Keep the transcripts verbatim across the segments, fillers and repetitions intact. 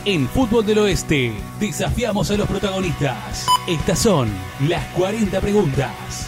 En Fútbol del Oeste, desafiamos a los protagonistas. Estas son las cuarenta preguntas.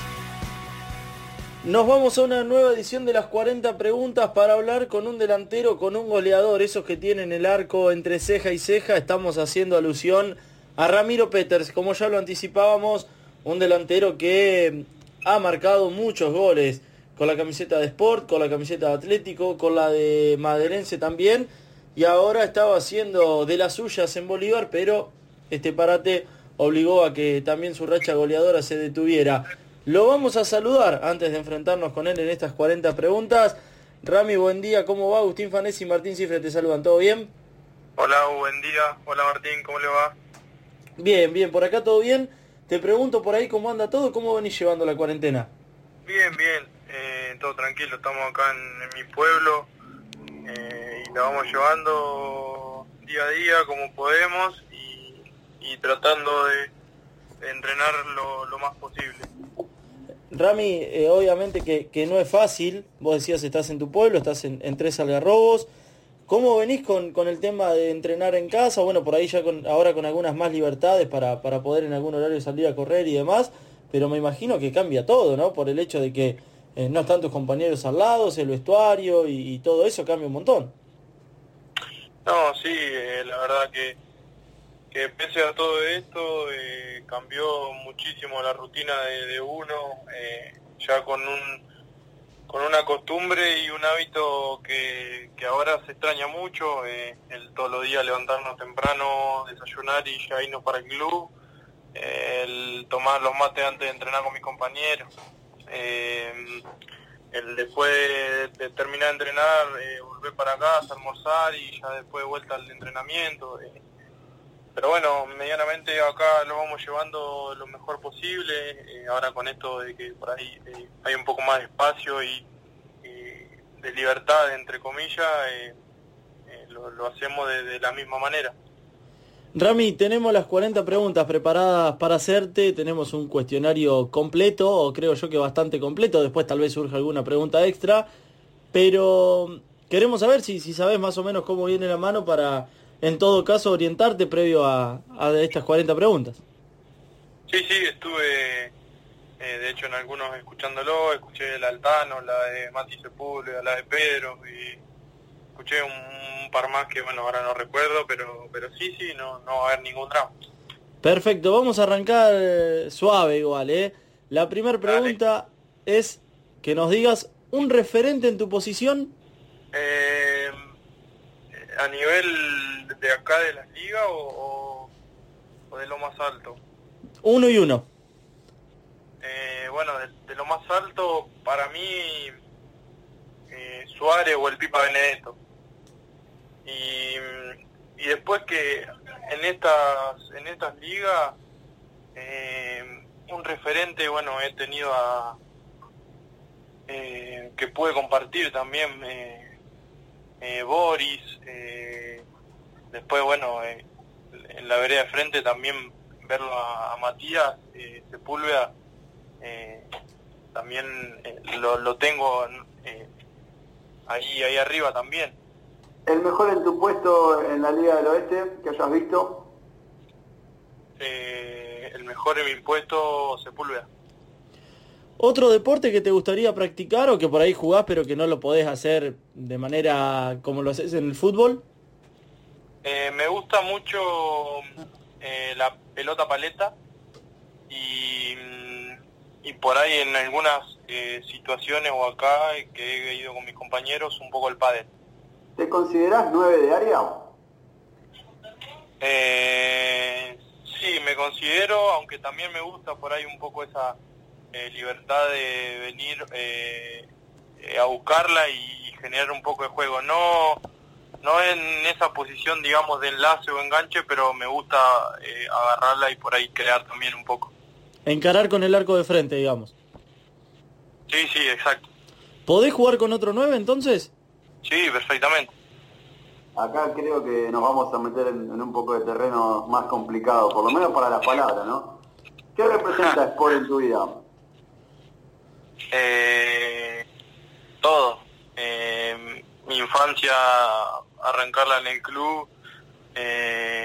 Nos vamos a una nueva edición de las cuarenta preguntas para hablar con un delantero, con un goleador, esos que tienen el arco entre ceja y ceja. Estamos haciendo alusión a Ramiro Peters, como ya lo anticipábamos, un delantero que ha marcado muchos goles con la camiseta de Sport, con la camiseta de Atlético, con la de Maderense también, y ahora estaba haciendo de las suyas en Bolívar, pero este parate obligó a que también su racha goleadora se detuviera. Lo vamos a saludar antes de enfrentarnos con él en estas cuarenta preguntas. Rami, buen día, ¿cómo va? Agustín Fanesi y Martín Cifre te saludan, ¿todo bien? Hola, buen día. Hola Martín, ¿cómo le va? Bien, bien, por acá todo bien. Te pregunto por ahí cómo anda todo, ¿cómo venís llevando la cuarentena? Bien, bien, eh, todo tranquilo, estamos acá en, en mi pueblo eh, y la vamos llevando día a día como podemos y, y tratando de, de entrenar lo, lo más posible. Rami, eh, obviamente que, que no es fácil, vos decías estás en tu pueblo, estás en, en Tres Algarrobos. ¿Cómo venís con, con el tema de entrenar en casa? Bueno, por ahí ya con, ahora con algunas más libertades para, para poder en algún horario salir a correr y demás, pero me imagino que cambia todo, ¿no? Por el hecho de que eh, no están tus compañeros al lado, el vestuario y, y todo eso cambia un montón. No, sí, eh, la verdad que, que pese a todo esto, eh, cambió muchísimo la rutina de, de uno, eh, ya con un... con una costumbre y un hábito que, que ahora se extraña mucho, eh, el todos los días levantarnos temprano, desayunar y ya irnos para el club, eh, el tomar los mates antes de entrenar con mis compañeros, eh, el después de, de terminar de entrenar, eh, volver para casa, almorzar y ya después de vuelta al entrenamiento. Eh. Pero bueno, medianamente acá lo vamos llevando lo mejor posible, eh, ahora con esto de que por ahí eh, hay un poco más de espacio y, y de libertad, entre comillas, eh, eh, lo, lo hacemos de, de la misma manera. Rami, tenemos las cuarenta preguntas preparadas para hacerte, tenemos un cuestionario completo, o creo yo que bastante completo, después tal vez surja alguna pregunta extra, pero queremos saber si, si sabes más o menos cómo viene la mano para... en todo caso, orientarte previo a, a estas cuarenta preguntas. Sí, sí, estuve, eh, de hecho, en algunos escuchándolo, escuché la Altano, la de Mati Sepúlveda, la de Pedro, y escuché un, un par más que, bueno, ahora no recuerdo, pero pero sí, sí, no, no va a haber ningún drama. Perfecto, vamos a arrancar suave igual, ¿eh? La primera pregunta Dale. Es que nos digas un referente en tu posición. Eh... ¿A nivel de acá de las ligas o, o, o de lo más alto? Uno y uno. Eh, bueno, de, de lo más alto, para mí, eh, Suárez o el Pipa Benedetto. Y, y después que en estas en estas ligas, eh, un referente, bueno, he tenido a... Eh, que pude compartir también... Eh, Eh, Boris, eh, después bueno, eh, en la vereda de frente también verlo a, a Matías eh, Sepúlveda, eh, también eh, lo, lo tengo eh, ahí ahí arriba también. ¿El mejor en tu puesto en la Liga del Oeste que hayas visto? Eh, el mejor en mi puesto, Sepúlveda. ¿Otro deporte que te gustaría practicar o que por ahí jugás pero que no lo podés hacer de manera como lo haces en el fútbol? Eh, me gusta mucho eh, la pelota paleta y, y por ahí en algunas eh, situaciones o acá que he ido con mis compañeros un poco el pádel. ¿Te considerás nueve de área? Eh, sí, me considero, aunque también me gusta por ahí un poco esa... Eh, libertad de venir eh, eh, a buscarla y generar un poco de juego. No no en esa posición, digamos, de enlace o enganche, pero me gusta eh, agarrarla y por ahí crear también un poco. Encarar con el arco de frente, digamos. Sí, sí, exacto. ¿Podés jugar con otro nueve entonces? Sí, perfectamente. Acá creo que nos vamos a meter en, en un poco de terreno más complicado, por lo menos para las palabras, ¿no? ¿Qué representa Sport en tu vida? Eh, todo. Eh, mi infancia, arrancarla en el club, eh,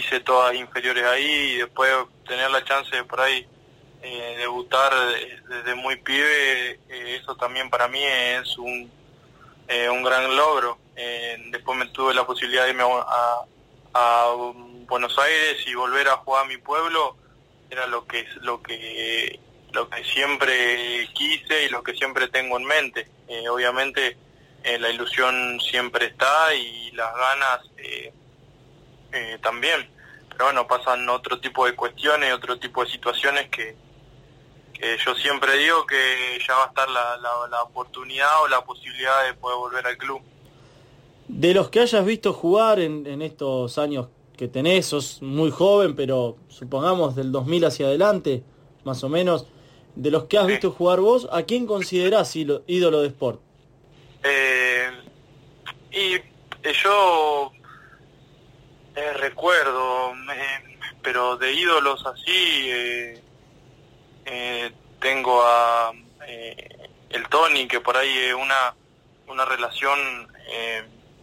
hice todas inferiores ahí y después tener la chance de por ahí eh, debutar desde muy pibe, eh, eso también para mí es un, eh, un gran logro. Eh, después me tuve la posibilidad de irme a, a Buenos Aires y volver a jugar a mi pueblo, era lo que lo que lo que siempre quise y lo que siempre tengo en mente. Eh, obviamente eh, la ilusión siempre está y las ganas eh, eh, también, pero bueno, pasan otro tipo de cuestiones, otro tipo de situaciones que, que yo siempre digo que ya va a estar la, la, la oportunidad o la posibilidad de poder volver al club. De los que hayas visto jugar en, en estos años que tenés, sos muy joven, pero supongamos del dos mil hacia adelante, más o menos, de los que has visto jugar vos, ¿a quién considerás ídolo de Sport? Eh, y eh, yo eh, recuerdo, eh, pero de ídolos así, eh, eh, tengo a eh, el Tony, que por ahí es una, una relación eh,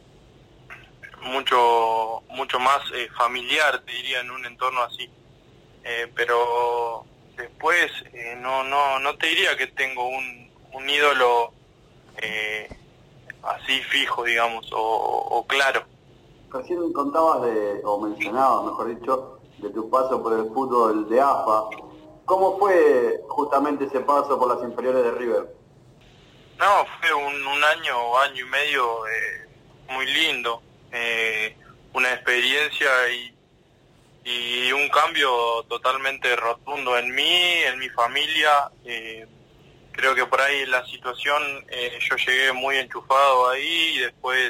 mucho mucho más eh, familiar, te diría, en un entorno así. Eh, pero después eh, no no no te diría que tengo un, un ídolo eh, así fijo, digamos, o, o claro. Recién contabas de, o mencionabas, mejor dicho, de tu paso por el fútbol de A F A. ¿Cómo fue justamente ese paso por las inferiores de River? No, fue un, un año, año y medio eh, muy lindo. Eh, una experiencia y, y un cambio totalmente rotundo en mí, en mi familia. Eh, creo que por ahí la situación, eh, yo llegué muy enchufado ahí y después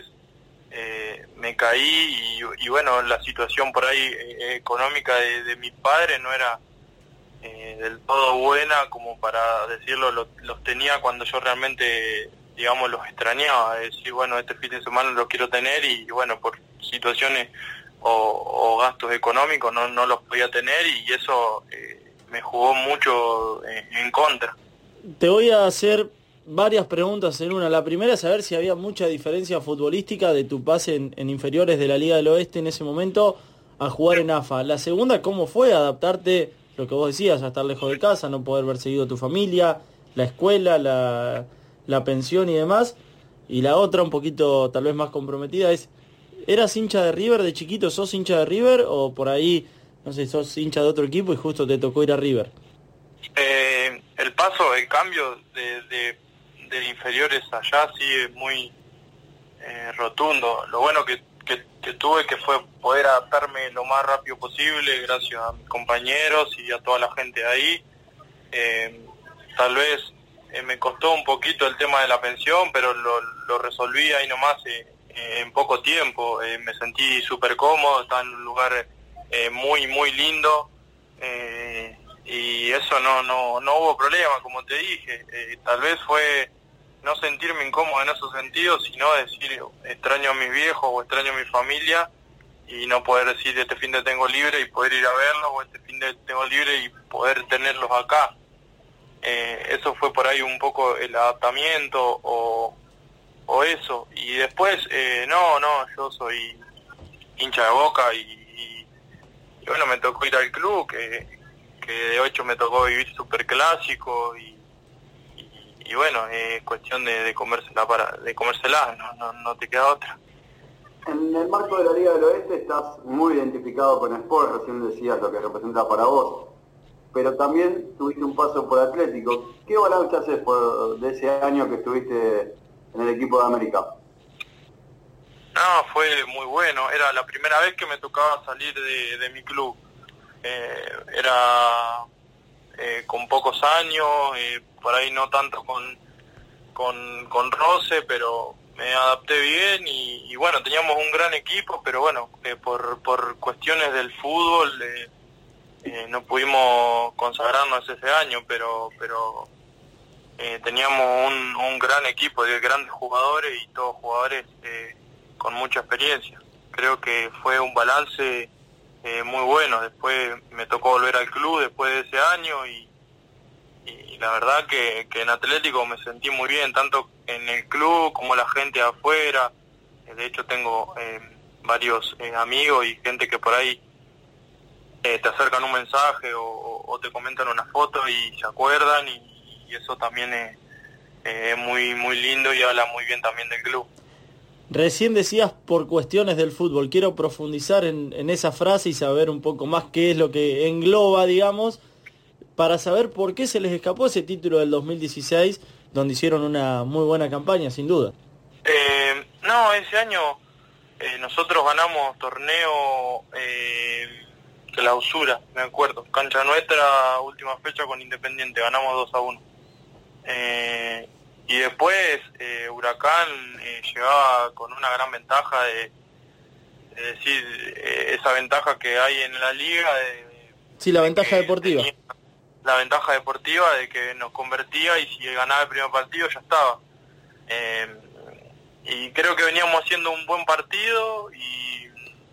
eh, me caí y, y bueno, la situación por ahí eh, económica de, de mi padre no era eh, del todo buena como para decirlo, lo, los tenía cuando yo realmente, digamos, los extrañaba, es decir, bueno, este fin de semana lo quiero tener y bueno, por situaciones o, o gastos económicos no, no los podía tener y eso eh, me jugó mucho en, en contra. Te voy a hacer varias preguntas en una. La primera es saber si había mucha diferencia futbolística de tu pase en, en inferiores de la Liga del Oeste en ese momento a jugar en A F A. La segunda, ¿cómo fue adaptarte, lo que vos decías, a estar lejos de casa, no poder ver seguido a tu familia, la escuela, la, la pensión y demás? Y la otra, un poquito tal vez más comprometida, es, ¿eras hincha de River de chiquito? ¿Sos hincha de River o por ahí, no sé, sos hincha de otro equipo y justo te tocó ir a River? Eh, el paso, el cambio de, de, de inferiores allá sí es muy eh, rotundo. Lo bueno que, que, que tuve que fue poder adaptarme lo más rápido posible gracias a mis compañeros y a toda la gente de ahí. Eh, tal vez eh, me costó un poquito el tema de la pensión, pero lo, lo resolví ahí nomás eh, eh, en poco tiempo. Eh, me sentí súper cómodo, estaba en un lugar eh, muy, muy lindo. Eh, y eso no no no hubo problema, como te dije. Eh, tal vez fue no sentirme incómodo en esos sentidos, sino decir extraño a mis viejos o extraño a mi familia y no poder decir este fin de tengo libre y poder ir a verlos, o este fin de tengo libre y poder tenerlos acá. Eh, eso fue por ahí un poco el adaptamiento o, o eso. Y después, eh, no, no, yo soy hincha de Boca y, y, y bueno, me tocó ir al club, que que de ocho me tocó vivir súper clásico y, y, y bueno, es cuestión de, de comérsela, para, de comérsela, no, no, no te queda otra. En el marco de la Liga del Oeste estás muy identificado con Sport, recién decías lo que representa para vos, pero también tuviste un paso por Atlético. ¿Qué balance haces por, de ese año que estuviste en el equipo de América? No, fue muy bueno, era la primera vez que me tocaba salir de, de mi club. Eh, era eh, con pocos años, eh, por ahí no tanto con, con, con roce, pero me adapté bien y, y bueno, teníamos un gran equipo, pero bueno, eh, por, por cuestiones del fútbol eh, eh, no pudimos consagrarnos ese año, pero pero eh, teníamos un, un gran equipo de grandes jugadores y todos jugadores eh, con mucha experiencia. Creo que fue un balance Eh, muy bueno. Después me tocó volver al club después de ese año y, y la verdad que, que en Atlético me sentí muy bien, tanto en el club como la gente afuera. De hecho tengo eh, varios eh, amigos y gente que por ahí eh, te acercan un mensaje o, o, o te comentan una foto y se acuerdan, y, y eso también es, eh, es muy, muy lindo y habla muy bien también del club. Recién decías por cuestiones del fútbol. Quiero profundizar en, en esa frase y saber un poco más qué es lo que engloba, digamos, para saber por qué se les escapó ese título del dos mil dieciséis, donde hicieron una muy buena campaña, sin duda. Eh, no, ese año eh, nosotros ganamos torneo eh, clausura, me acuerdo. Cancha nuestra, última fecha con Independiente, ganamos dos a uno. Eh, y después eh, Huracán eh, llegaba con una gran ventaja de, de decir, eh, esa ventaja que hay en la liga. De, sí, la ventaja deportiva. La ventaja deportiva de que nos convertía, y si ganaba el primer partido ya estaba. Eh, y creo que veníamos haciendo un buen partido y,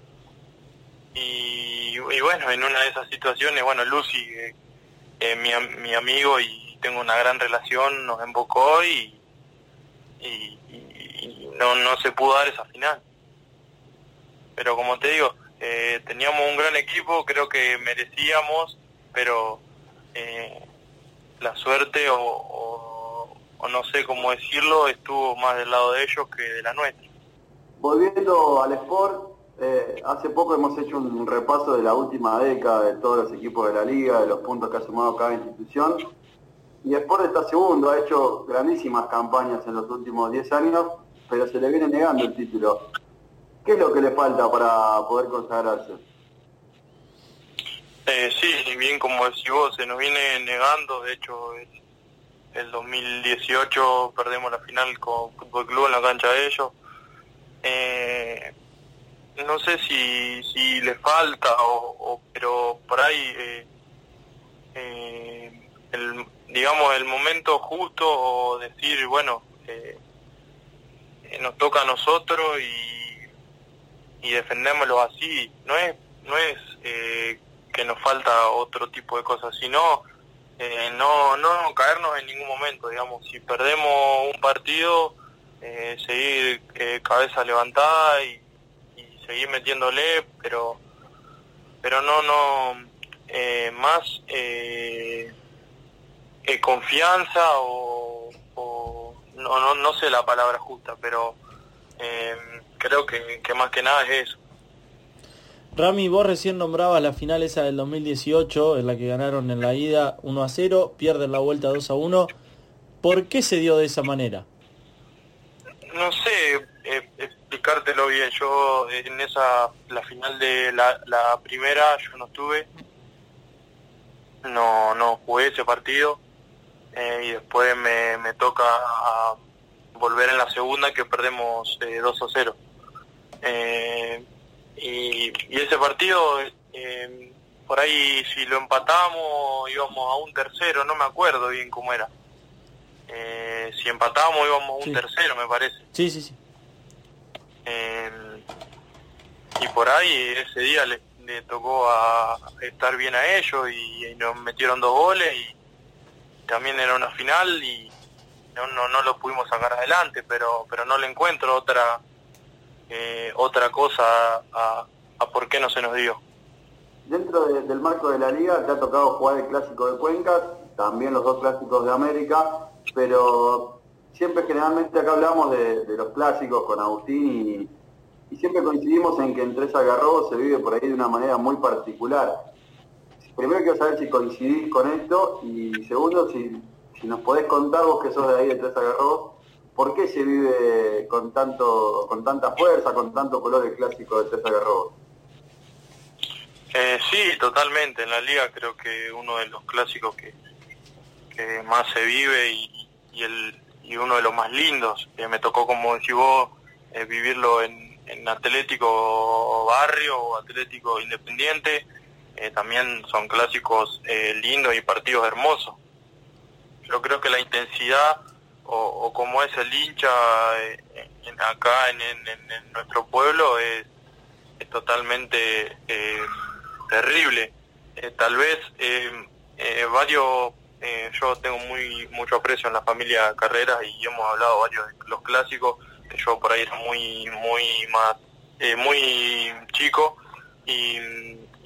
y, y bueno, en una de esas situaciones, bueno, Lucy, eh, eh, mi, mi amigo y tengo una gran relación, nos embocó y, y, y no, no se pudo dar esa final. Pero como te digo, eh, teníamos un gran equipo, creo que merecíamos, pero eh, la suerte o, o, o no sé cómo decirlo, estuvo más del lado de ellos que de la nuestra. Volviendo al Sport, eh, hace poco hemos hecho un repaso de la última década de todos los equipos de la liga, de los puntos que ha sumado cada institución, y Sport está segundo, ha hecho grandísimas campañas en los últimos diez años, pero se le viene negando el título. ¿Qué es lo que le falta para poder consagrarse? Eh, sí, bien como decís vos, se nos viene negando. De hecho, el, el dos mil dieciocho perdemos la final con Fútbol Club en la cancha de ellos. Eh, no sé si, si le falta, o, o pero por ahí, eh, eh, el, digamos, el momento justo, o decir, bueno, eh, nos toca a nosotros y, y defendémoslo así. No es, no es eh, que nos falta otro tipo de cosas, sino eh, no, no caernos en ningún momento, digamos. Si perdemos un partido, eh, seguir eh, cabeza levantada y, y seguir metiéndole, pero pero no, no, eh, más eh, eh, confianza o, o no, no, no sé la palabra justa, pero eh, creo que, que más que nada es eso. Rami, vos recién nombrabas la final esa del dos mil dieciocho, en la que ganaron en la ida uno a cero, pierden la vuelta dos a uno. ¿Por qué se dio de esa manera? No sé eh, explicártelo bien. Yo en esa, la final de la, la primera, yo no estuve, no, no jugué ese partido, eh, y después me, me toca a volver en la segunda, que perdemos eh, dos a cero. Eh, Y, y ese partido, eh, por ahí si lo empatamos íbamos a un tercero, no me acuerdo bien cómo era. Eh, si empatamos íbamos a un sí. tercero, me parece. Sí, sí, sí. Eh, y por ahí ese día le, le tocó a estar bien a ellos y, y nos metieron dos goles, y también era una final y no, no, no lo pudimos sacar adelante, pero, pero no le encuentro otra... Eh, otra cosa a, a por qué no se nos dio. Dentro de, del marco de la liga te ha tocado jugar el Clásico de Cuencas, también los dos Clásicos de América, pero siempre generalmente acá hablamos de, de los clásicos con Agustín y, y siempre coincidimos en que en Tres Algarrobos se vive por ahí de una manera muy particular. Primero quiero saber si coincidís con esto, y segundo, si, si nos podés contar, vos que sos de ahí de Tres Algarrobos, ¿por qué se vive con tanto, con tanta fuerza, con tanto color el Clásico de Tres Algarrobos? Eh, sí, totalmente. En la liga creo que uno de los clásicos que, que más se vive y, y, el, y uno de los más lindos. Eh, me tocó, como decís vos, eh, vivirlo en, en Atlético Barrio o Atlético Independiente. Eh, también son clásicos eh, lindos y partidos hermosos. Yo creo que la intensidad... O, o como es el hincha eh, en, acá en, en, en nuestro pueblo es, es totalmente eh, terrible. Eh, tal vez eh, eh, varios, eh, yo tengo muy mucho aprecio en la familia Carreras y hemos hablado varios de los clásicos, que yo por ahí era muy muy más eh, muy chico y, y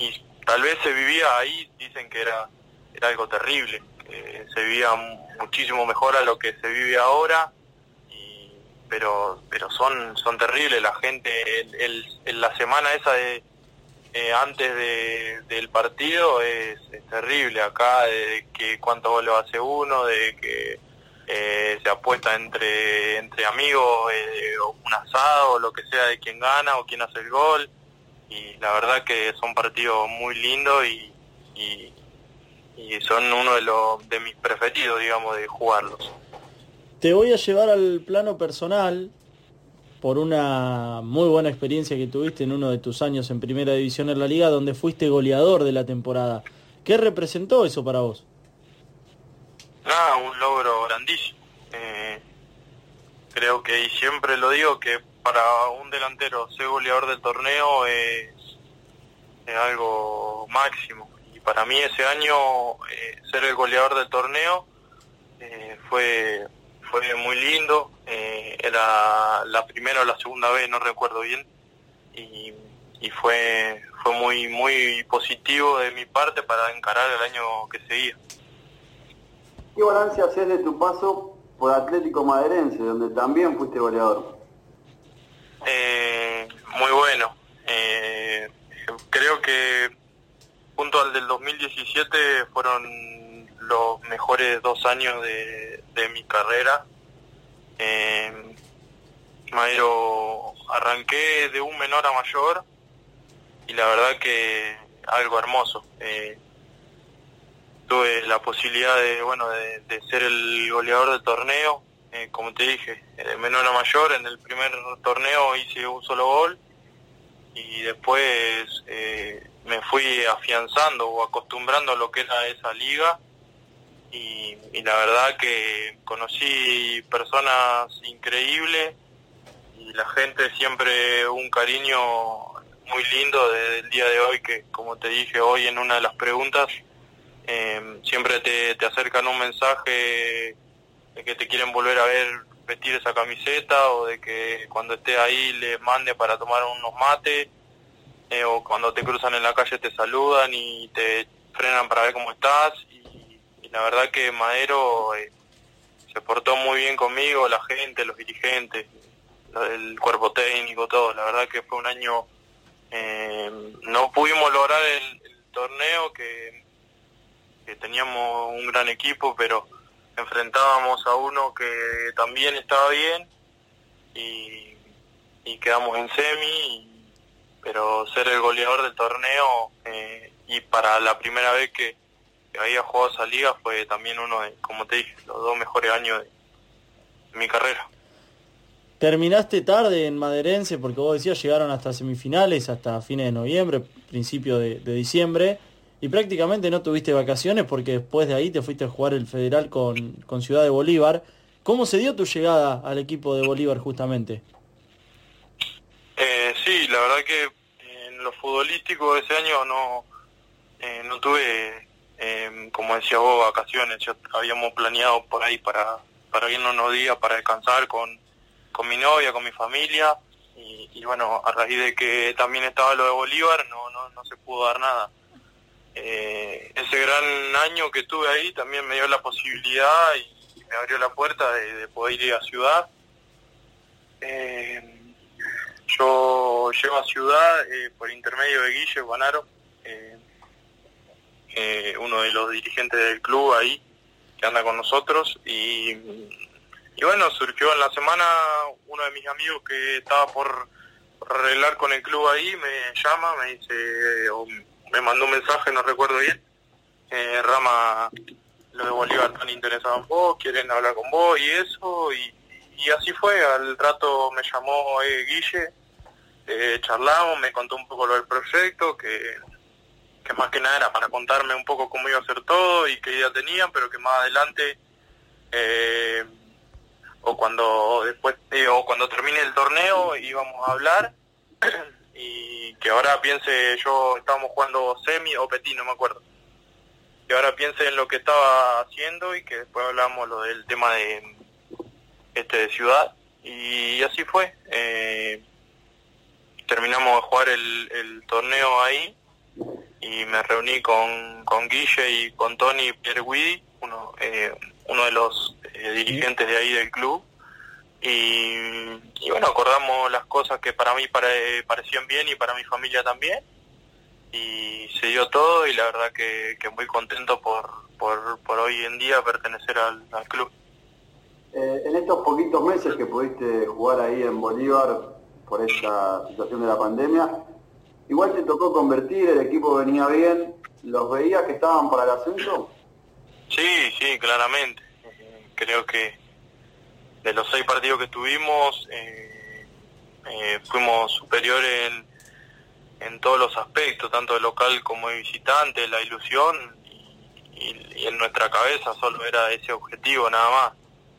tal vez se vivía ahí, dicen que era, era algo terrible, que se vivía muchísimo mejor a lo que se vive ahora, y, pero pero son son terribles. La gente, el, el, el, la semana esa de eh, antes de, del partido es, es terrible acá, de que cuántos goles hace uno, de que eh, se apuesta entre entre amigos, eh, un asado, lo que sea, de quién gana o quién hace el gol. Y la verdad que son partidos muy lindos y, y, y son uno de los de mis preferidos, digamos, de jugarlos. Te voy a llevar al plano personal por una muy buena experiencia que tuviste en uno de tus años en Primera División en la Liga, donde fuiste goleador de la temporada. ¿Qué representó eso para vos? Nada, un logro grandísimo. Eh, creo que, y siempre lo digo, que para un delantero ser goleador del torneo es, es algo máximo. Y para mí ese año eh, ser el goleador del torneo eh, fue fue muy lindo. Eh, era la primera o la segunda vez, no recuerdo bien, y, y fue fue muy muy positivo de mi parte para encarar el año que seguía. ¿Qué balance haces de tu paso por Atlético Madeirense, donde también fuiste goleador? Eh, muy bueno. Eh, creo que junto al del dos mil diecisiete fueron los mejores dos años de, de mi carrera. Eh, Madero, arranqué de un menor a mayor y la verdad que algo hermoso. Eh, tuve la posibilidad de, bueno, de, de ser el goleador del torneo. Eh, como te dije, de menor a mayor, en el primer torneo hice un solo gol y después eh, me fui afianzando o acostumbrando a lo que era esa liga y, y la verdad que conocí personas increíbles y la gente siempre un cariño muy lindo desde el día de hoy, que como te dije hoy en una de las preguntas, eh, siempre te, te acercan un mensaje de que te quieren volver a ver vestir esa camiseta, o de que cuando esté ahí les mande para tomar unos mates, eh, o cuando te cruzan en la calle te saludan y te frenan para ver cómo estás. Y, y la verdad que Madero eh, se portó muy bien conmigo, la gente, los dirigentes, el cuerpo técnico, todo. La verdad que fue un año, eh, no pudimos lograr el, el torneo, que, que teníamos un gran equipo, pero enfrentábamos a uno que también estaba bien y, y quedamos en semi, y, pero ser el goleador del torneo eh, y para la primera vez que, que había jugado esa liga fue también uno de, como te dije, los dos mejores años de, de mi carrera. Terminaste tarde en Madeirense porque vos decías llegaron hasta semifinales, hasta fines de noviembre, principio de, de diciembre. Y prácticamente no tuviste vacaciones porque después de ahí te fuiste a jugar el Federal con, con Ciudad de Bolívar. ¿Cómo se dio tu llegada al equipo de Bolívar justamente? Eh, sí, la verdad que en lo futbolístico ese año no, eh, no tuve, eh, como decía vos, vacaciones. Ya habíamos planeado por ahí para, para irnos unos días para descansar con, con mi novia, con mi familia. Y, y bueno, a raíz de que también estaba lo de Bolívar, no, no, no se pudo dar nada. Eh, ese gran año que tuve ahí también me dio la posibilidad y me abrió la puerta de, de poder ir a Ciudad. Eh, yo llego a Ciudad eh, por intermedio de Guille Guanaro, eh, eh, uno de los dirigentes del club ahí, que anda con nosotros, y, y bueno, surgió en la semana uno de mis amigos que estaba por, por arreglar con el club ahí, me llama, me dice... Oh, me mandó un mensaje, no recuerdo bien, eh, Rama, lo de Bolívar están interesados en vos, quieren hablar con vos y eso, y, y así fue. Al rato me llamó eh, Guille, eh, charlamos, me contó un poco lo del proyecto, que, que más que nada era para contarme un poco cómo iba a ser todo y qué idea tenían, pero que más adelante, eh, o cuando después eh, o cuando termine el torneo íbamos a hablar. Y que ahora piense, yo estábamos jugando semi o petit, no me acuerdo, que ahora piense en lo que estaba haciendo y que después hablamos lo del tema de este de Ciudad, y así fue. Eh, terminamos de jugar el, el torneo ahí y me reuní con, con Guille y con Tony Pierguidi, uno, eh, uno de los eh, dirigentes de ahí del club, y, y bueno, acordamos las cosas que para mí pare, parecían bien y para mi familia también, y se dio todo, y la verdad que, que muy contento por, por, por hoy en día pertenecer al, al club. Eh, en estos poquitos meses que pudiste jugar ahí en Bolívar por esta situación de la pandemia, igual te tocó convertir, el equipo venía bien, ¿los veías que estaban para el ascenso? Sí, sí, claramente. Eh, creo que de los seis partidos que tuvimos, eh, eh, fuimos superiores en, en todos los aspectos, tanto de local como de visitante, la ilusión, y, y, y en nuestra cabeza solo era ese objetivo nada más.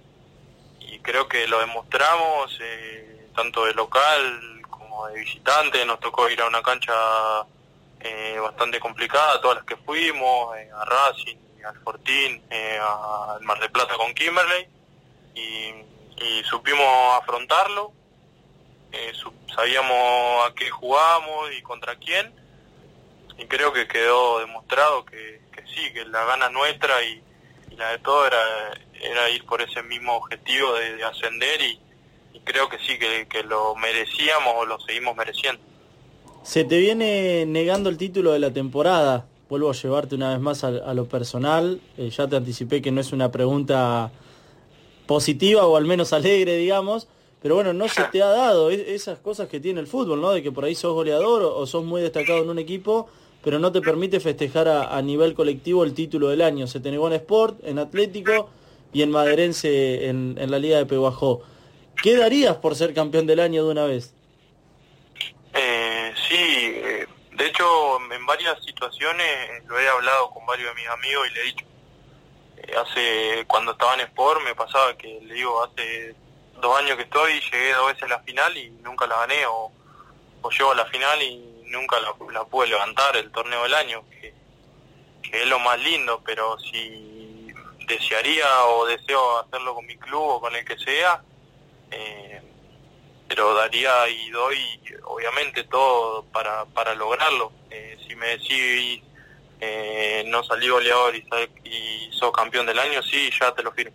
Y creo que lo demostramos, eh, tanto de local como de visitante. Nos tocó ir a una cancha eh, bastante complicada, todas las que fuimos, eh, a Racing, al Fortín, eh, al Mar del Plata con Kimberley, y, y supimos afrontarlo, eh, su, sabíamos a qué jugábamos y contra quién, y creo que quedó demostrado que, que sí, que la gana nuestra y, y la de todo era, era ir por ese mismo objetivo de, de ascender, y, y creo que sí, que, que lo merecíamos o lo seguimos mereciendo. Se te viene negando el título de la temporada. Vuelvo a llevarte una vez más a, a lo personal. Eh, ya te anticipé que no es una pregunta positiva o al menos alegre, digamos. Pero bueno, no se te ha dado es, esas cosas que tiene el fútbol, ¿no? De que por ahí sos goleador o, o sos muy destacado en un equipo, pero no te permite festejar a, a nivel colectivo el título del año. Se te negó en Sport, en Atlético y en Maderense en, en la Liga de Pehuajó. ¿Qué darías por ser campeón del año de una vez? Eh, sí, eh, de hecho en varias situaciones lo he hablado con varios de mis amigos y le he dicho, eh, hace cuando estaba en Sport me pasaba que le digo, hace dos años que estoy, llegué dos veces a la final y nunca la gané, o, o llego a la final y nunca la, la pude levantar, el torneo del año, que, que es lo más lindo, pero si desearía o deseo hacerlo con mi club o con el que sea, eh, pero daría y doy obviamente todo para para lograrlo. Eh, si me decís eh, no salí goleador y, y sos campeón del año, sí, ya te lo firmo,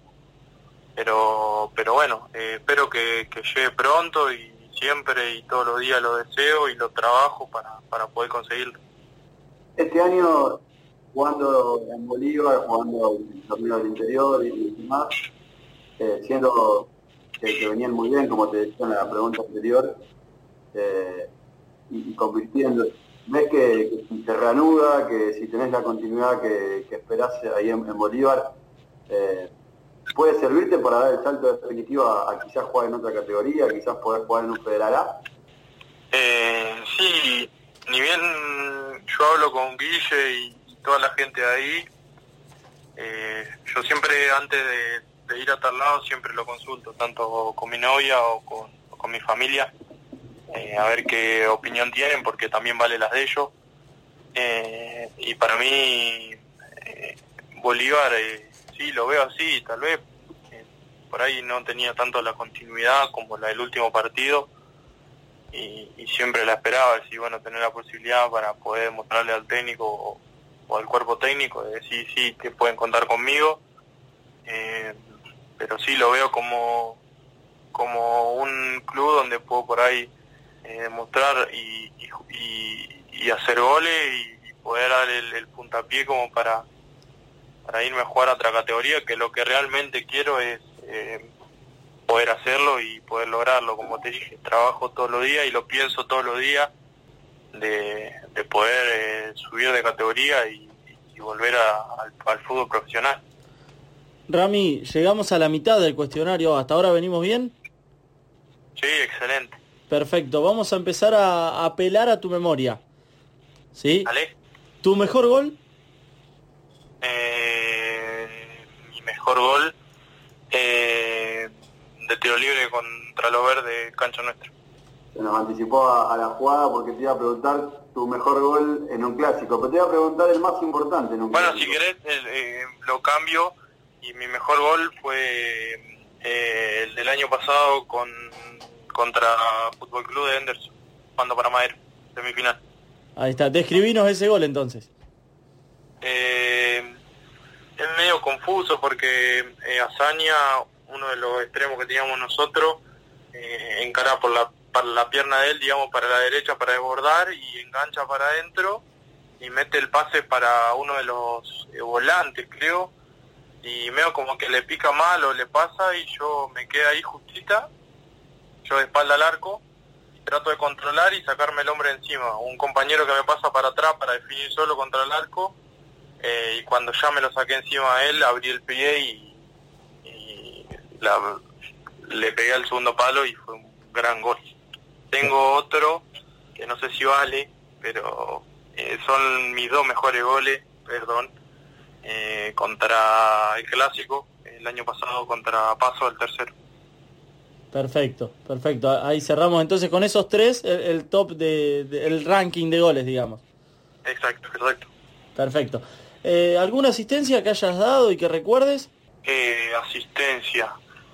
pero pero bueno, eh, espero que, que llegue pronto, y siempre y todos los días lo deseo y lo trabajo para, para poder conseguirlo. Este año, jugando en Bolívar, jugando en el torneo del interior y, y demás, eh, siendo que, que venían muy bien, como te decía en la pregunta anterior, eh, y, y convirtiendo, ves que, que si te reanuda, que si tenés la continuidad que, que esperás ahí en, en Bolívar, eh, puede servirte para dar el salto definitivo a, a quizás jugar en otra categoría, quizás poder jugar en un Federal A. Eh, sí, ni bien yo hablo con Guille y, y toda la gente de ahí, eh, yo siempre antes de de ir a tal lado siempre lo consulto, tanto con mi novia o con, o con mi familia, eh, a ver qué opinión tienen, porque también vale las de ellos. Eh, y para mí, eh, Bolívar, eh, sí, lo veo así, tal vez eh, por ahí no tenía tanto la continuidad como la del último partido, y, y siempre la esperaba, decir, bueno, tener la posibilidad para poder mostrarle al técnico o, o al cuerpo técnico, de decir, sí, que pueden contar conmigo. Eh, pero sí lo veo como como un club donde puedo por ahí eh, demostrar y, y, y hacer goles y, y poder dar el, el puntapié como para para irme a jugar a otra categoría, que lo que realmente quiero es eh, poder hacerlo y poder lograrlo. Como te dije, trabajo todos los días y lo pienso todos los días de, de poder eh, subir de categoría y, y volver a, al, al fútbol profesional. Rami, llegamos a la mitad del cuestionario. ¿Hasta ahora venimos bien? Sí, excelente. Perfecto. Vamos a empezar a, a apelar a tu memoria. ¿Sí? ¿Vale? ¿Tu mejor gol? Eh, mi mejor gol eh, de tiro libre contra los verdes, cancha nuestra. Se nos anticipó a, a la jugada porque te iba a preguntar tu mejor gol en un clásico, pero te iba a preguntar el más importante en un bueno, clásico. Bueno, si querés el, eh, lo cambio. Y mi mejor gol fue eh, el del año pasado con contra Fútbol Club de Henderson, jugando para Madero, semifinal. Ahí está, describinos ese gol entonces. Eh, es medio confuso porque eh, Azaña, uno de los extremos que teníamos nosotros, eh, encara por la, para la pierna de él, digamos, para la derecha para desbordar y engancha para adentro y mete el pase para uno de los eh, volantes, creo, y medio como que le pica mal o le pasa y yo me quedé ahí justita, yo de espalda al arco, trato de controlar y sacarme el hombre encima. Un compañero que me pasa para atrás para definir solo contra el arco, eh, y cuando ya me lo saqué encima a él, abrí el pie y, y la, le pegué al segundo palo y fue un gran gol. Tengo otro, que no sé si vale, pero eh, son mis dos mejores goles, perdón, eh, contra el Clásico, el año pasado contra Paso, el tercero. Perfecto, perfecto. Ahí cerramos entonces con esos tres el, el top de, de el ranking de goles, digamos. Exacto, exacto. Perfecto. Eh, ¿Alguna asistencia que hayas dado y que recuerdes? Eh, asistencia.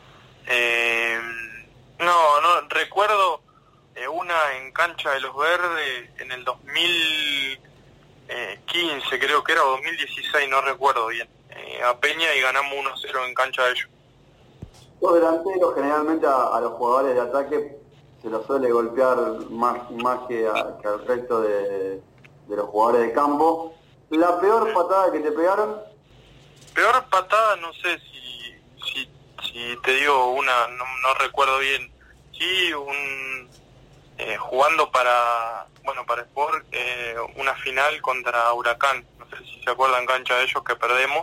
Eh, no, no, recuerdo eh, una en Cancha de los Verdes en el dos mil quince, creo que era, o dos mil dieciséis, no recuerdo bien. Eh, a Peña y ganamos uno cero en cancha de ellos. Los delanteros generalmente a, a los jugadores de ataque se los suele golpear más, más que, a, que al resto de, de los jugadores de campo. ¿La peor patada que te pegaron? Peor patada, no sé si si, si te digo una, no, no recuerdo bien. Sí, un eh, jugando para, bueno, para Sport, eh, una final contra Huracán. No sé si se acuerdan, cancha de ellos, que perdemos.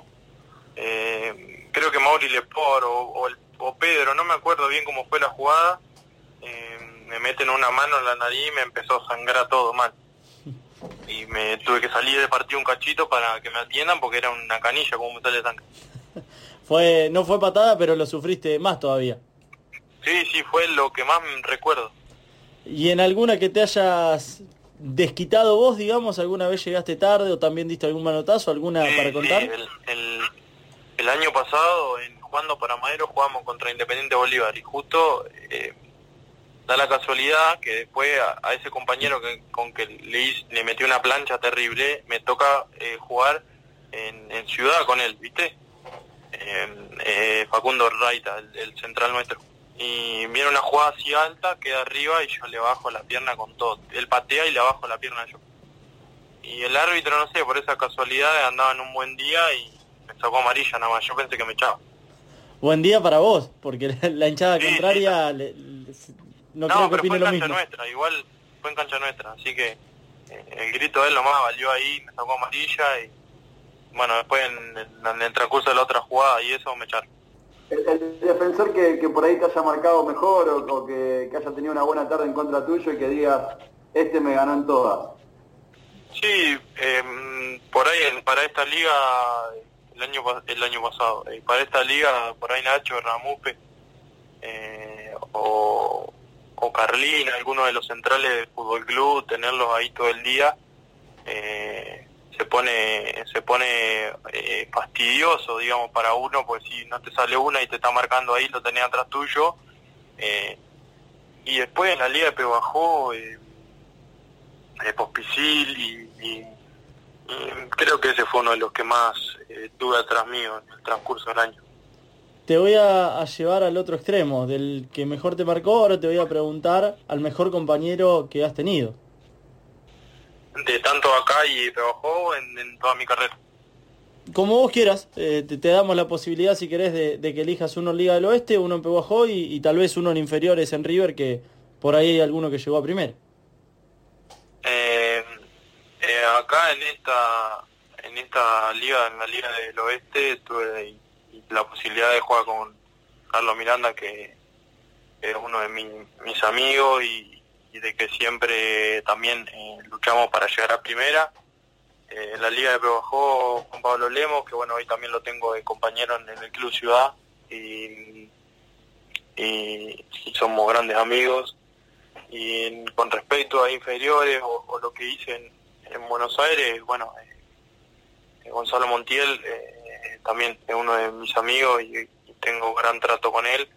Eh, creo que Mauri Lepor o, o el o Pedro, no me acuerdo bien cómo fue la jugada, eh, me meten una mano en la nariz y me empezó a sangrar todo mal. Y me tuve que salir de partido un cachito para que me atiendan porque era una canilla como me sale sangre. Fue, no fue patada, pero lo sufriste más todavía. Sí, sí, fue lo que más recuerdo. ¿Y en alguna que te hayas desquitado vos, digamos, alguna vez llegaste tarde o también diste algún manotazo, alguna Sí, para contar? sí, el, el, el año pasado, en, jugando para Madero, jugamos contra Independiente Bolívar y justo eh, da la casualidad que después a, a ese compañero que, con que le, hice, le metió una plancha terrible, me toca eh, jugar en, en Ciudad con él, ¿viste? Eh, eh, Facundo Raita, el, el central nuestro. Y viene una jugada así alta, queda arriba y yo le bajo la pierna con todo. Él patea y le bajo la pierna yo. Y el árbitro, no sé, por esa casualidad andaba en un buen día y me sacó amarilla nada más. Yo pensé que me echaba. Buen día para vos, porque la, la hinchada Sí, contraria sí. le, le, no, No, creo que pero opine fue en lo cancha mismo. nuestra, igual fue en cancha nuestra. Así que eh, el grito de él nomás valió ahí, me sacó amarilla y bueno, después en, en, en el transcurso de la otra jugada y eso me echaron. El, el defensor que, que por ahí te haya marcado mejor o, o que, que haya tenido una buena tarde en contra tuyo y que digas, este me ganó en todas. Sí, eh, por ahí en- para esta liga, el año pa- el año pasado, eh, para esta liga, por ahí Nacho, Ramupe, eh, o, o Carlín, alguno de los centrales del Fútbol Club, tenerlos ahí todo el día, eh, se pone se pone eh, fastidioso, digamos, para uno, pues si no te sale una y te está marcando ahí, lo tenés atrás tuyo. eh, y después en la liga de Pebajó, eh, de Pospisil y, y, y creo que ese fue uno de los que más eh, tuve atrás mío en el transcurso del año. Te voy a, a llevar al otro extremo, del que mejor te marcó, ahora te voy a preguntar al mejor compañero que has tenido. De tanto acá y Pebajó en, en toda mi carrera. Como vos quieras, eh, te, te damos la posibilidad, si querés, de, de que elijas uno en Liga del Oeste, uno en Pehuajó y, y tal vez uno en inferiores en River, que por ahí hay alguno que llegó a primera. Eh, eh, acá en esta en esta liga, en la Liga del Oeste, tuve la posibilidad de jugar con Carlos Miranda, que es uno de mi, mis amigos y, y de que siempre también eh, luchamos para llegar a primera. Eh, en la Liga de Pebajó, Juan Pablo Lemos, que bueno, hoy también lo tengo de compañero en, en el Club Ciudad y, y, y somos grandes amigos. Y en- con respecto a inferiores o, o lo que hice en, en Buenos Aires, bueno, eh, Gonzalo Montiel eh, también es uno de mis amigos y, y tengo gran trato con él.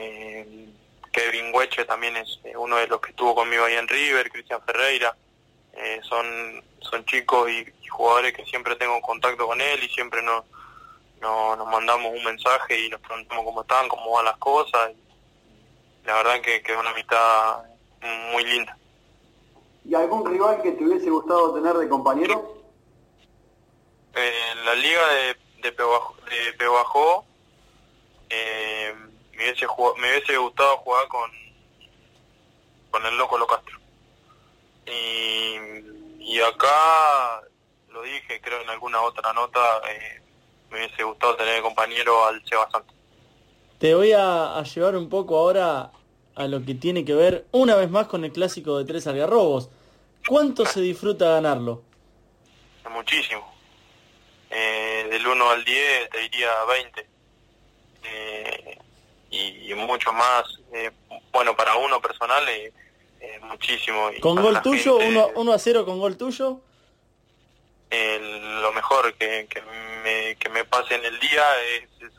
Eh, Kevin Hueche también es eh, uno de los que estuvo conmigo ahí en River, Cristian Ferreira, eh, son son chicos y, y jugadores que siempre tengo contacto con él y siempre nos, nos, nos mandamos un mensaje y nos preguntamos cómo están, cómo van las cosas. Y la verdad que, que es una amistad muy linda. ¿Y algún rival que te hubiese gustado tener de compañero? Eh, en la liga de, de, Pehuajó, de Pehuajó eh, me, hubiese jugado, me hubiese gustado jugar con, con el Loco Locastro. Y, y acá, lo dije creo en alguna otra nota, eh, me hubiese gustado tener de compañero al Seba Santos. Te voy a, a llevar un poco ahora a lo que tiene que ver una vez más con el clásico de Tres Algarrobos. ¿Cuánto se disfruta ganarlo? Muchísimo. Eh, del uno al diez te diría veinte. Eh, y, y mucho más. Eh, bueno, para uno personal, eh, eh, muchísimo. Y ¿Con gol tuyo? Gente, uno a cero con gol tuyo? Eh, lo mejor que, que, me, que me pase en el día es eso.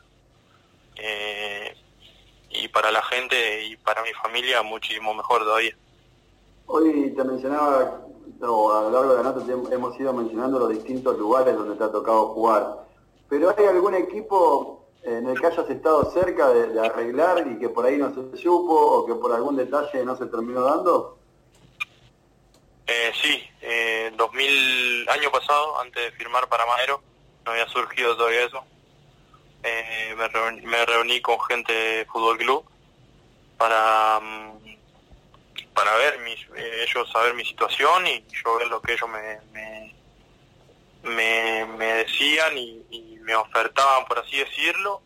Eh, y para la gente y para mi familia muchísimo mejor todavía. Hoy te mencionaba, o a lo largo de la nota te hemos ido mencionando los distintos lugares donde te ha tocado jugar, pero ¿hay algún equipo en el que hayas estado cerca de, de arreglar y que por ahí no se supo o que por algún detalle no se terminó dando? Eh, sí, eh, dos mil, año pasado, antes de firmar para Madero, no había surgido todavía eso. Eh, me, reuní, me reuní con gente de Fútbol Club para para ver mis, eh, ellos saber mi situación y yo ver lo que ellos me me, me, me decían y, y me ofertaban, por así decirlo,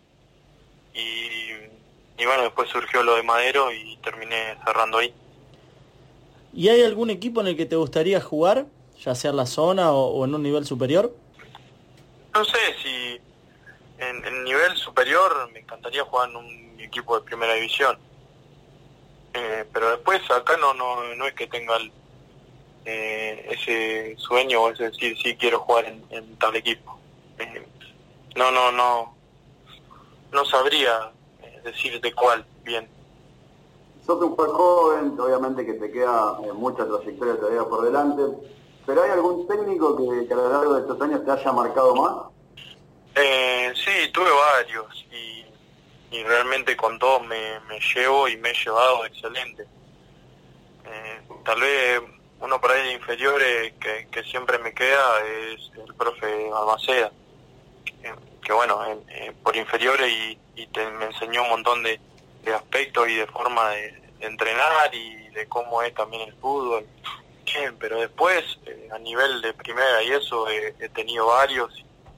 y, y bueno, después surgió lo de Madero y terminé cerrando ahí. ¿Y hay algún equipo en el que te gustaría jugar, ya sea en la zona o, o en un nivel superior? No sé si en, en nivel superior me encantaría jugar en un equipo de primera división, eh, pero después acá no no no es que tenga el, eh, ese sueño o ese decir sí quiero jugar en, en tal equipo. Eh, no no no no sabría eh, decirte cuál bien. Sos un jugador joven, obviamente que te queda eh, mucha trayectoria todavía por delante, pero ¿hay algún técnico que, que a lo largo de estos años te haya marcado más? Eh, sí, tuve varios y, y realmente con todos me, me llevo y me he llevado excelente. Eh, tal vez uno por ahí de inferiores que, que siempre me queda es el profe Balmaceda, que, que bueno, en, eh, por inferiores y, y te, me enseñó un montón de, de aspectos y de forma de, de entrenar y de cómo es también el fútbol. Bien, pero después eh, a nivel de primera y eso he, he tenido varios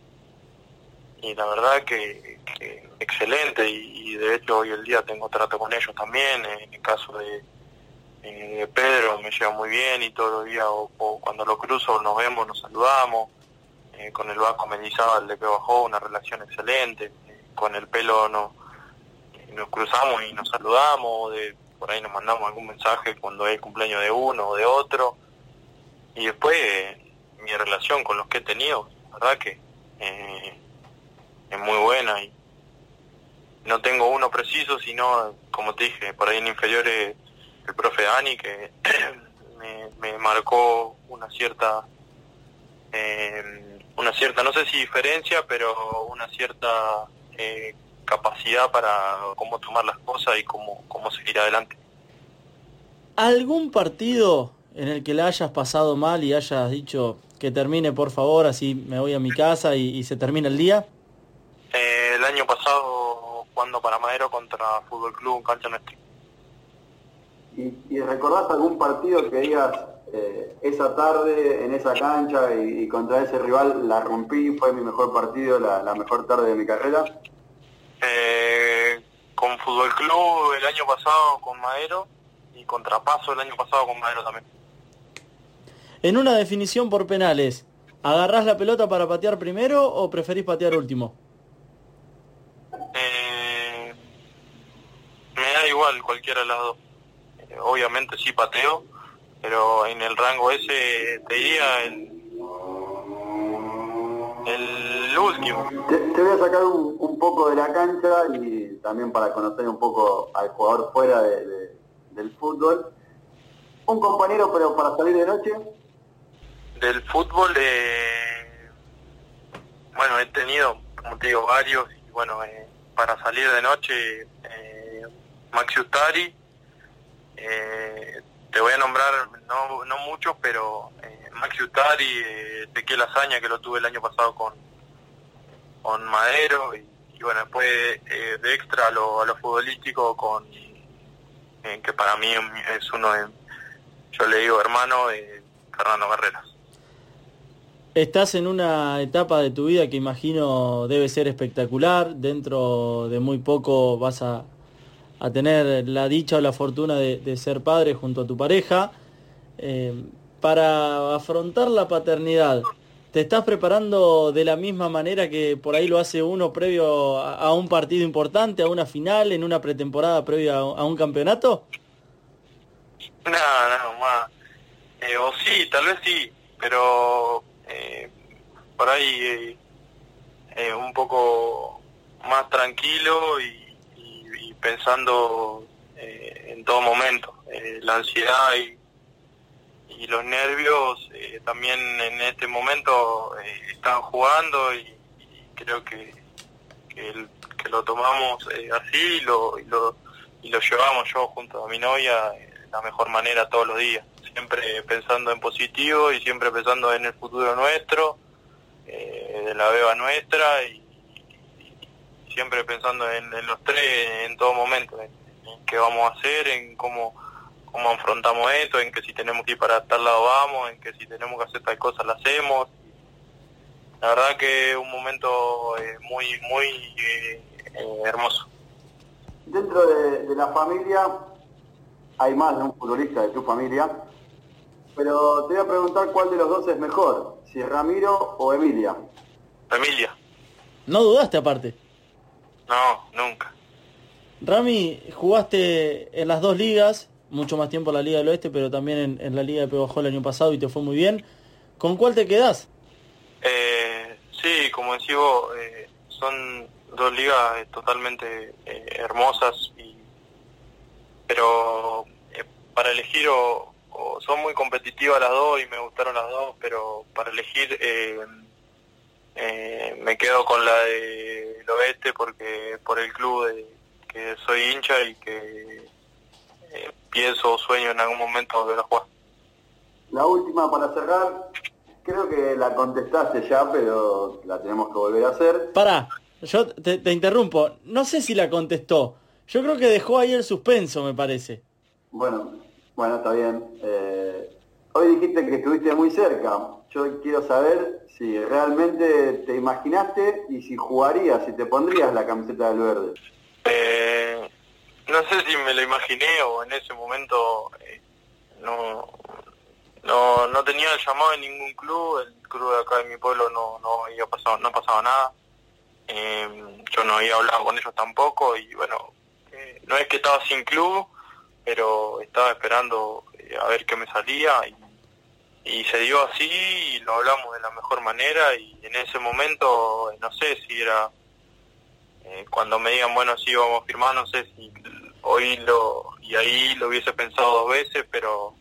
y la verdad que, que excelente y, y de hecho hoy el día tengo trato con ellos también. En el caso de, eh, de Pedro me lleva muy bien y todos los días o, o cuando lo cruzo nos vemos, nos saludamos. Eh, con el Vasco Mendizábal de Pehuajó una relación excelente. Eh, con el Pelo no, eh, nos cruzamos y nos saludamos, de, por ahí nos mandamos algún mensaje cuando es el cumpleaños de uno o de otro. Y después eh, mi relación con los que he tenido, la verdad que eh, es muy buena y no tengo uno preciso, sino, como te dije, por ahí en inferiores el profe Dani, que me, me marcó una cierta, eh, una cierta, no sé si diferencia, pero una cierta eh, capacidad para cómo tomar las cosas y cómo, cómo seguir adelante. ¿Algún partido en el que la hayas pasado mal y hayas dicho que termine por favor, así me voy a mi casa y, y se termina el día? Eh, el año pasado jugando para Madero contra Fútbol Club Cancha Nuestra. ¿Y, y recordás algún partido que digas eh, esa tarde en esa cancha y, y contra ese rival la rompí, fue mi mejor partido, la, la mejor tarde de mi carrera? Eh, con Fútbol Club el año pasado con Madero y contra Paso el año pasado con Madero también. En una definición por penales, ¿agarrás la pelota para patear primero o preferís patear último? Eh, me da igual cualquiera de las dos. Eh, obviamente sí pateo, pero en el rango ese te diría el, el último. Te, te voy a sacar un, un poco de la cancha y también para conocer un poco al jugador fuera de, de, del fútbol. Un compañero, pero para salir de noche. del fútbol, eh, bueno, he tenido, como te digo, varios, y bueno, eh, para salir de noche, eh, Maxi Ustari, eh, te voy a nombrar, no, no muchos, pero eh, Maxi Ustari, eh, Ezequiel Azaña, que lo tuve el año pasado con, con Madero, y, y bueno, después eh, de extra a lo, a lo futbolístico con, eh, que para mí es uno de, yo le digo hermano, de Fernando Carreras. Estás en una etapa de tu vida que imagino debe ser espectacular. Dentro de muy poco vas a, a tener la dicha o la fortuna de, de ser padre junto a tu pareja. Eh, para afrontar la paternidad, ¿te estás preparando de la misma manera que por ahí lo hace uno previo a, a un partido importante, a una final, en una pretemporada previa a, a un campeonato? No, no, más. Eh, o sí, tal vez sí, pero eh, por ahí eh, eh, un poco más tranquilo y, y, y pensando eh, en todo momento. Eh, la ansiedad y, y los nervios eh, también en este momento eh, están jugando, y, y creo que, que, el, que lo tomamos eh, así y lo, y, lo, y lo llevamos yo junto a mi novia de la mejor manera todos los días. Siempre pensando en positivo y siempre pensando en el futuro nuestro, eh, de la beba nuestra, y, y siempre pensando en, en los tres en todo momento, en, en qué vamos a hacer, en cómo, cómo afrontamos esto, en que si tenemos que ir para tal lado vamos, en que si tenemos que hacer tal cosa la hacemos. La verdad que es un momento eh, muy, muy eh, eh, hermoso. Dentro de, de la familia hay más de un futbolista de tu familia, pero te voy a preguntar cuál de los dos es mejor, si Ramiro o Emilia. Emilia. No dudaste aparte. No, nunca. Rami, jugaste en las dos ligas, mucho más tiempo en la Liga del Oeste, pero también en, en la Liga de Pehuajó el año pasado y te fue muy bien. ¿Con cuál te quedás? Eh, sí, como decís vos, eh, son dos ligas eh, totalmente eh, hermosas, y pero eh, para elegir o, o son muy competitivas las dos y me gustaron las dos, pero para elegir eh, eh, me quedo con la del Oeste porque por el club de, que soy hincha y que eh, pienso o sueño en algún momento volver a jugar. La última para cerrar, creo que la contestaste ya, pero la tenemos que volver a hacer. Pará, yo te, te interrumpo. No sé si la contestó. Yo creo que dejó ahí el suspenso, me parece. Bueno, bueno, está bien. Eh, hoy dijiste que estuviste muy cerca. Yo quiero saber si realmente te imaginaste y si jugarías, si te pondrías la camiseta del verde. Eh, no sé si me lo imaginé o en ese momento eh, no, no no tenía el llamado en ningún club. El club de acá de mi pueblo no no había pasado, no pasaba nada. Eh, yo no había hablado con ellos tampoco y bueno, eh, no es que estaba sin club, pero estaba esperando eh, a ver qué me salía y, y se dio así y lo hablamos de la mejor manera y en ese momento no sé si era eh, cuando me digan bueno sí vamos a firmar, no sé si hoy lo y ahí lo hubiese pensado dos veces, pero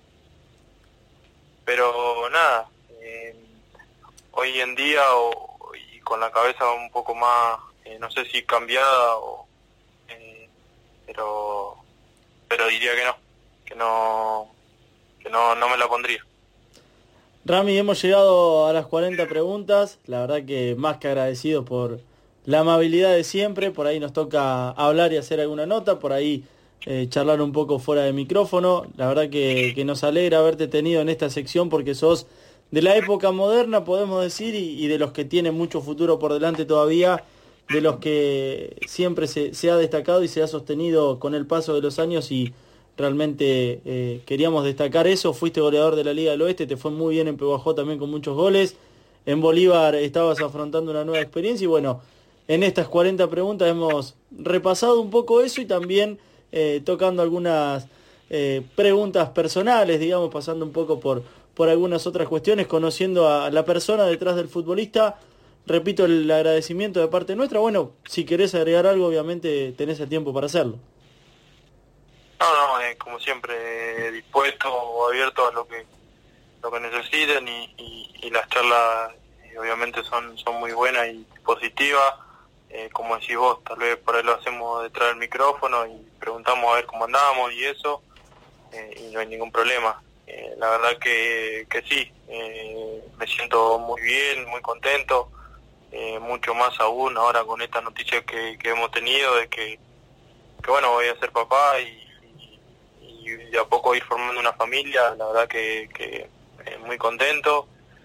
pero nada, eh, hoy en día o, y con la cabeza un poco más eh, no sé si cambiada o eh, pero pero diría que no, que no que no no me la pondría. Rami, hemos llegado a las cuarenta preguntas, la verdad que más que agradecidos por la amabilidad de siempre, por ahí nos toca hablar y hacer alguna nota, por ahí eh, charlar un poco fuera de micrófono, la verdad que, que nos alegra haberte tenido en esta sección porque sos de la época moderna, podemos decir, y, y de los que tienen mucho futuro por delante todavía, de los que siempre se, se ha destacado y se ha sostenido con el paso de los años y realmente eh, queríamos destacar eso. Fuiste goleador de la Liga del Oeste, te fue muy bien en Pehuajó también con muchos goles. En Bolívar estabas afrontando una nueva experiencia y bueno, en estas cuarenta preguntas hemos repasado un poco eso y también eh, tocando algunas eh, preguntas personales, digamos, pasando un poco por, por algunas otras cuestiones, conociendo a la persona detrás del futbolista. Repito el agradecimiento de parte nuestra. Bueno, si querés agregar algo, obviamente tenés el tiempo para hacerlo. No, no, eh, como siempre, eh, dispuesto o abierto a lo que lo que necesiten y, y, y las charlas eh, obviamente son, son muy buenas y positivas. Eh, como decís vos, tal vez por ahí lo hacemos detrás del micrófono y preguntamos a ver cómo andamos y eso, eh, y no hay ningún problema. Eh, la verdad que, que sí, eh, me siento muy bien, muy contento, eh, mucho más aún ahora con esta noticia que, que hemos tenido de que, que bueno, voy a ser papá y, y, y de a poco ir formando una familia. La verdad que, que eh, muy contento,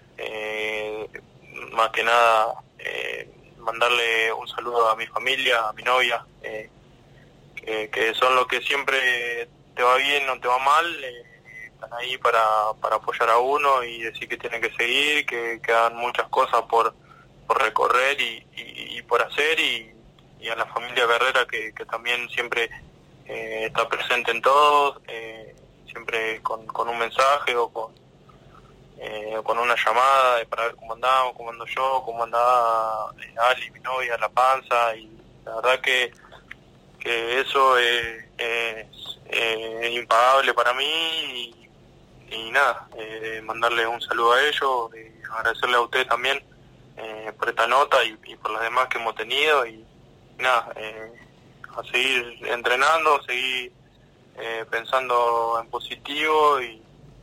eh, más que nada eh, mandarle un saludo a mi familia, a mi novia, eh, que, que son los que siempre te va bien o te va mal, eh, están ahí para, para apoyar a uno y decir que tiene que seguir, que quedan muchas cosas por, por recorrer y, y, y por hacer, y, y a la familia Carrera que, que también siempre eh, está presente en todo, eh, siempre con, con un mensaje o con, eh, con una llamada para ver cómo andamos, cómo ando yo, cómo andaba eh, Ali, mi novia, La Panza, y la verdad que, que eso es, es, es impagable para mí. Y, y nada, eh, mandarle un saludo a ellos, eh, agradecerle a usted también eh, por esta nota y, y por las demás que hemos tenido, y nada, eh, a seguir entrenando, seguir eh, pensando en positivo y,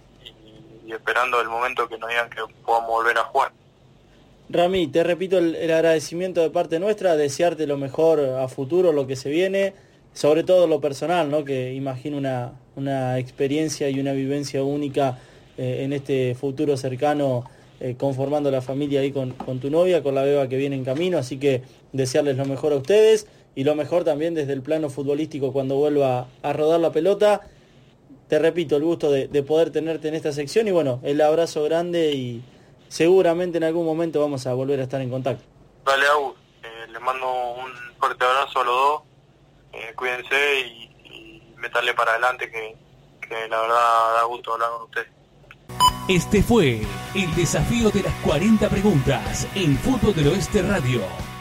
y, y esperando el momento que nos digan que podamos volver a jugar. Rami, te repito el, el agradecimiento de parte nuestra, desearte lo mejor a futuro, lo que se viene, sobre todo lo personal, ¿no? Que imagino una, una experiencia y una vivencia única eh, en este futuro cercano, eh, conformando la familia ahí con, con tu novia, con la beba que viene en camino, así que desearles lo mejor a ustedes y lo mejor también desde el plano futbolístico cuando vuelva a rodar la pelota. Te repito, el gusto de, de poder tenerte en esta sección y bueno, el abrazo grande y seguramente en algún momento vamos a volver a estar en contacto. Dale, Agus, eh, les mando un fuerte abrazo a los dos. Eh, cuídense y, y métanle para adelante que, que la verdad da gusto hablar con ustedes. Este fue el desafío de las cuarenta preguntas en Fútbol del Oeste Radio.